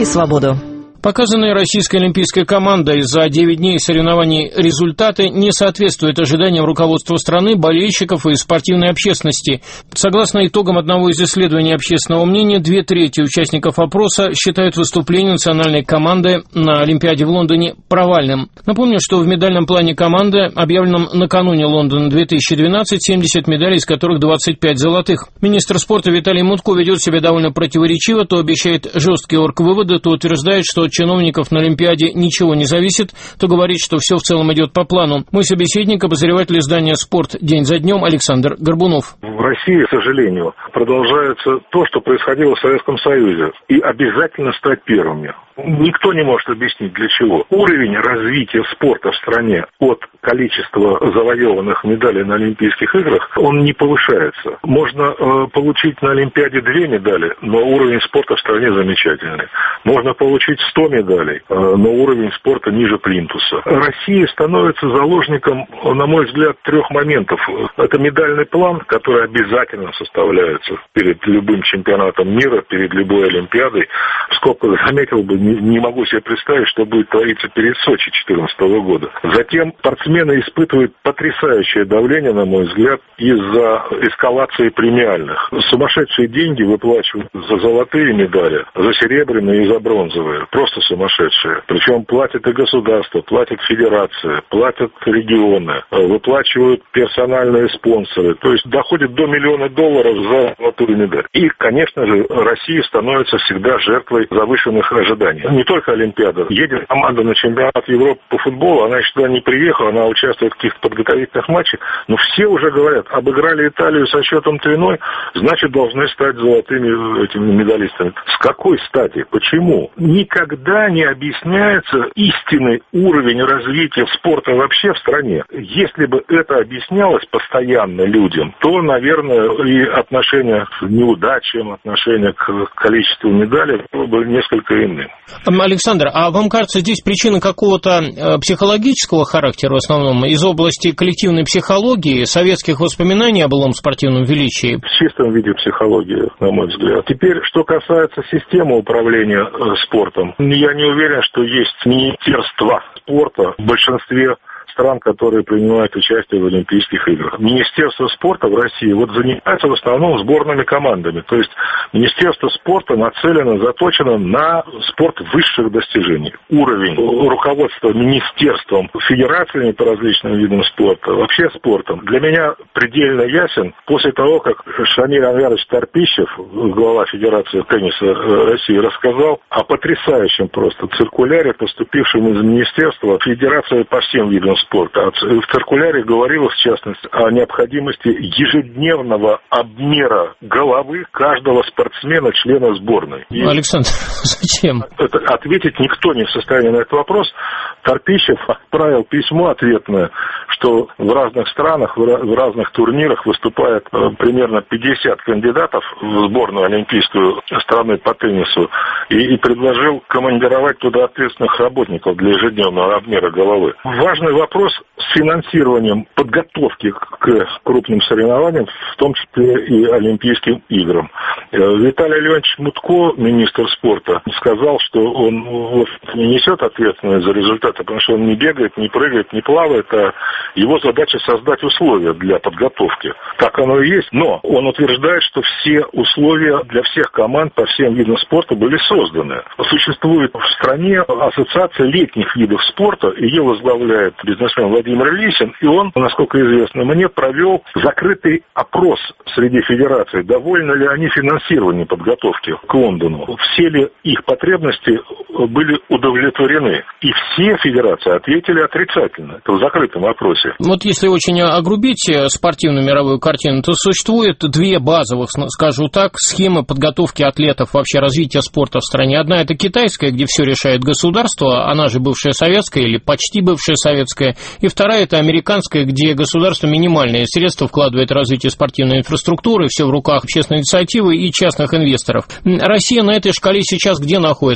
и свободу. Показанные российской олимпийской командой за 9 дней соревнований результаты не соответствуют ожиданиям руководства страны, болельщиков и спортивной общественности. Согласно итогам одного из исследований общественного мнения, 2/3 участников опроса считают выступление национальной команды на Олимпиаде в Лондоне провальным. Напомню, что в медальном плане команды, объявленном накануне Лондона 2012, 70 медалей, из которых 25 золотых. Министр спорта Виталий Мутко ведет себя довольно противоречиво, то обещает жесткие оргвыводы, то утверждает, что от чиновников на Олимпиаде ничего не зависит, то говорит, что все в целом идет по плану. Мой собеседник, обозреватель издания «Спорт» день за днем Александр Горбунов. В России, к сожалению, продолжается то, что происходило в Советском Союзе. И обязательно стать первыми. Никто не может объяснить, для чего. Уровень развития спорта в стране от количества завоеванных медалей на Олимпийских играх, он не повышается. Можно получить на Олимпиаде 2 медали, но уровень спорта в стране замечательный. Можно получить 100 медалей, но уровень спорта ниже плинтуса. Россия становится заложником, на мой взгляд, 3 моментов. Это медальный план, который обязательно составляется перед любым чемпионатом мира, перед любой Олимпиадой. В скобках заметил бы, не могу себе представить, что будет твориться перед Сочи 2014 года. Затем спортсмены испытывают потрясающее давление, на мой взгляд, из-за эскалации премиальных. Сумасшедшие деньги выплачивают за золотые медали, за серебряные и за бронзовые. Просто сумасшедшие. Причем платят и государство, платят федерация, платят регионы, выплачивают персональные спонсоры. То есть доходит до $1 миллиона за золотую медаль. И, конечно же, Россия становится всегда жертвой завышенных ожиданий. Не только Олимпиада. Едет команда на чемпионат Европы по футболу, она еще туда не приехала, она участвует в каких-то подготовительных матчах, но все уже говорят, обыграли Италию со счетом 3-0, значит, должны стать золотыми этими медалистами. С какой стати? Почему? Никогда не объясняется истинный уровень развития спорта вообще в стране. Если бы это объяснялось постоянно людям, то, наверное, и отношение к неудачам, отношение к количеству медалей было бы несколько иным. Александр, а вам кажется, здесь причина какого-то психологического характера в основном, из области коллективной психологии, советских воспоминаний о былом спортивном величии? В чистом виде психологии, на мой взгляд. Теперь, что касается системы управления спортом, я не уверен, что есть министерство спорта в большинстве стран, которые принимают участие в Олимпийских играх. Министерство спорта в России занимается в основном сборными командами. То есть Министерство спорта нацелено, заточено на спорт высших достижений. Уровень руководства министерством, федерациями по различным видам спорта, вообще спортом, для меня предельно ясен после того, как Шамиль Анварович Торпищев, глава Федерации тенниса России, рассказал о потрясающем просто циркуляре, поступившем из министерства Федерации по всем видам спорта. В циркуляре говорилось, в частности, о необходимости ежедневного обмера головы каждого спортсмена, члена сборной. И Александр, зачем? Ответить никто не в состоянии на этот вопрос. Торпищев отправил письмо ответное, что в разных странах, в разных турнирах выступает примерно 50 кандидатов в сборную олимпийскую страны по теннису и предложил командировать туда ответственных работников для ежедневного обмера головы. Важный вопрос с финансированием подготовки к крупным соревнованиям, в том числе и Олимпийским играм. Виталий Леонидович Мутко, министр спорта, сказал, что он не несет ответственность за результаты, потому что он не бегает, не прыгает, не плавает, а его задача создать условия для подготовки. Так оно и есть, но он утверждает, что все условия для всех команд по всем видам спорта были созданы. Существует в стране ассоциация летних видов спорта, ее возглавляет бизнесмен Владимир Лисин, и он, насколько известно мне, провел закрытый опрос среди федераций, довольны ли они финансированием подготовки к Лондону. Все ли их потребности были удовлетворены. И все федерации ответили отрицательно. Это в закрытом опросе. Вот если очень огрубить спортивную мировую картину, то существует 2 базовых, скажу так, схемы подготовки атлетов, вообще развития спорта в стране. Одна – это китайская, где все решает государство, она же бывшая советская или почти бывшая советская. И вторая – это американская, где государство минимальные средства вкладывает в развитие спортивной инфраструктуры, все в руках общественной инициативы и частных инвесторов. Россия на этой шкале сейчас где находится?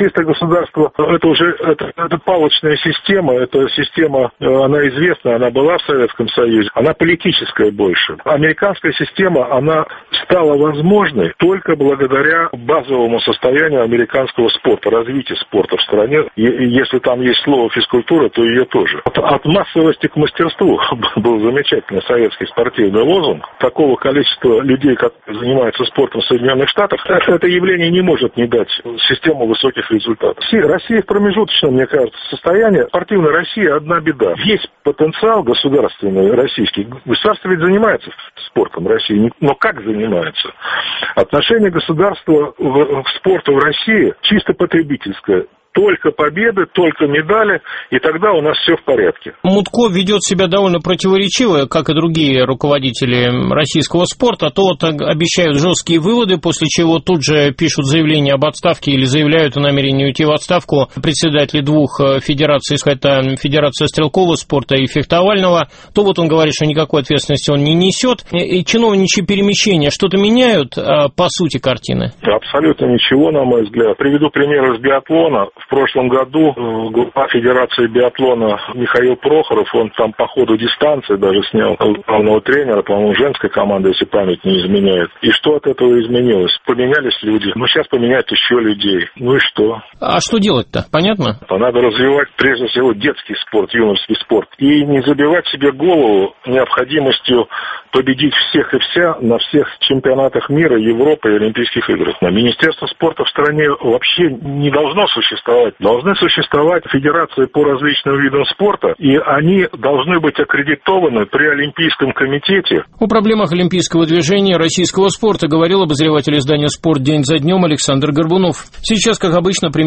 Российское государство – это уже это палочная система, эта система, она известна, она была в Советском Союзе, она политическая больше. Американская система, она стала возможной только благодаря базовому состоянию американского спорта, развитию спорта в стране. И если там есть слово физкультура, то ее тоже. От массовости к мастерству был замечательный советский спортивный лозунг. Такого количества людей, которые занимаются спортом в Соединенных Штатах, это явление не может не дать систему высоких результатов. Россия в промежуточном, мне кажется, состоянии. Спортивная Россия одна беда. Есть потенциал государственный российский. Государство ведь занимается спортом России, но как занимается? Отношение государства к спорту в России чисто потребительское. Только победы, только медали, и тогда у нас все в порядке. Мутко ведет себя довольно противоречиво, как и другие руководители российского спорта. То вот обещают жесткие выводы, после чего тут же пишут заявление об отставке или заявляют о намерении уйти в отставку председатели двух федераций, это Федерация стрелкового спорта и фехтовального. То вот он говорит, что никакой ответственности он не несет. И чиновничьи перемещения что-то меняют по сути картины? Абсолютно ничего, на мой взгляд. Приведу пример из биатлона. В прошлом году глава Федерации биатлона Михаил Прохоров, он там по ходу дистанции даже снял главного тренера, по-моему, женской команды, если память не изменяет. И что от этого изменилось? Поменялись люди. Ну, сейчас поменяют еще людей. Ну и что? А что делать-то? Понятно? Надо развивать, прежде всего, детский спорт, юношеский спорт. И не забивать себе голову необходимостью победить всех и вся на всех чемпионатах мира, Европы и Олимпийских играх. Министерство спорта в стране вообще не должно существовать. Должны существовать федерации по различным видам спорта, и они должны быть аккредитованы при Олимпийском комитете. О проблемах олимпийского движения российского спорта говорил обозреватель издания «Спорт» день за днем Александр Горбунов. Сейчас, как обычно,